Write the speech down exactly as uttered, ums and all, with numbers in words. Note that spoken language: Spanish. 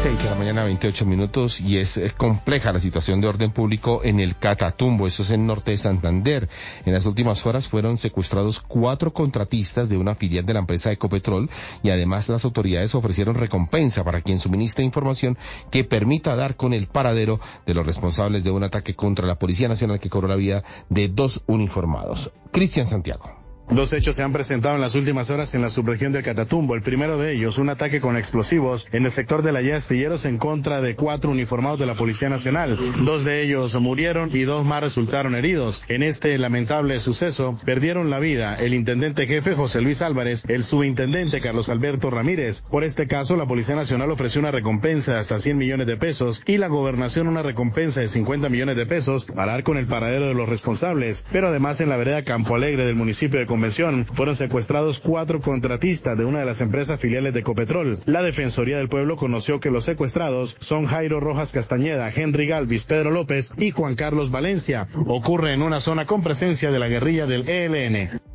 seis de la mañana, veintiocho minutos, y es compleja la situación de orden público en el Catatumbo, eso es en norte de Santander. En las últimas horas fueron secuestrados cuatro contratistas de una filial de la empresa Ecopetrol, y además las autoridades ofrecieron recompensa para quien suministre información que permita dar con el paradero de los responsables de un ataque contra la Policía Nacional que cobró la vida de dos uniformados. Cristian Santiago. Dos hechos se han presentado en las últimas horas en la subregión del Catatumbo. El primero de ellos, un ataque con explosivos en el sector de la Llave Astilleros en contra de cuatro uniformados de la Policía Nacional. Dos de ellos murieron y dos más resultaron heridos. En este lamentable suceso perdieron la vida el intendente jefe José Luis Álvarez, el subintendente Carlos Alberto Ramírez. Por este caso, la Policía Nacional ofreció una recompensa de hasta cien millones de pesos y la Gobernación una recompensa de cincuenta millones de pesos para dar con el paradero de los responsables. Pero además, en la vereda Campo Alegre del municipio de Convención fueron secuestrados cuatro contratistas de una de las empresas filiales de Ecopetrol. La Defensoría del Pueblo conoció que los secuestrados son Jairo Rojas Castañeda, Henry Galvis, Pedro López y Juan Carlos Valencia. Ocurre en una zona con presencia de la guerrilla del E L N.